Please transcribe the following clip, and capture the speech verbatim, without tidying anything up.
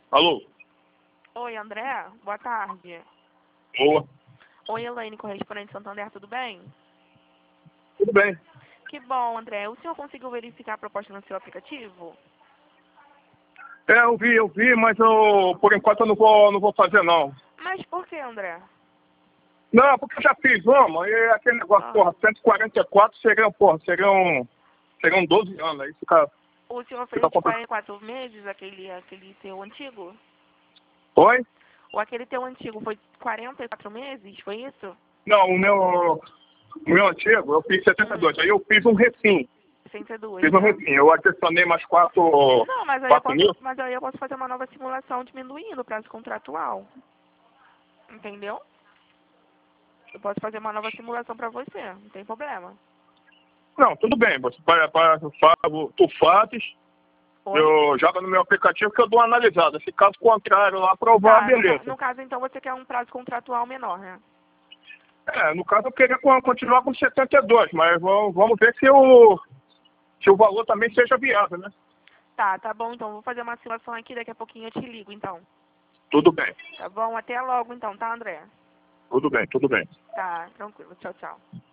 Alô? Oi, André. Boa tarde. Boa. Oi, Elaine, correspondente Santander, tudo bem? Tudo bem. Que bom, André. O senhor conseguiu verificar a proposta no seu aplicativo? É, eu vi, eu vi, mas eu, por enquanto eu não vou, não vou fazer não. Mas por que, André? Não, porque eu já fiz uma, e aquele negócio, Ah. porra, cento e quarenta e quatro seriam, porra, seriam, seriam doze anos, aí fica, O senhor fez fica de complicado. quarenta e quatro meses, aquele, aquele teu antigo? Oi? Ou aquele teu antigo foi quarenta e quatro meses, foi isso? Não, o meu, o meu antigo, eu fiz setenta e dois, Hum. aí eu fiz um refim, sessenta e dois, fiz um né? refim, eu adicionei mais quatro, Não, mas aí eu quatro mil. posso, mas aí eu posso fazer uma nova simulação diminuindo o prazo contratual. Entendeu? Eu posso fazer uma nova simulação pra você, não tem problema. Não, tudo bem, você para, para, tu fazes, Oi? eu jogo no meu aplicativo que eu dou uma analisada. Se caso contrário lá aprovar, Tá, no, ca- beleza. no caso então você quer um prazo contratual menor, né? É, no caso eu queria co- continuar com setenta e dois, mas vamos, vamos ver se o, se o valor também seja viável, né? Tá, tá bom, então vou fazer uma simulação aqui, daqui a pouquinho eu te ligo, então. Tudo bem, Tá bom? Até logo então, tá, André? tudo bem, tudo bem. Tá, tranquilo. Tchau, tchau.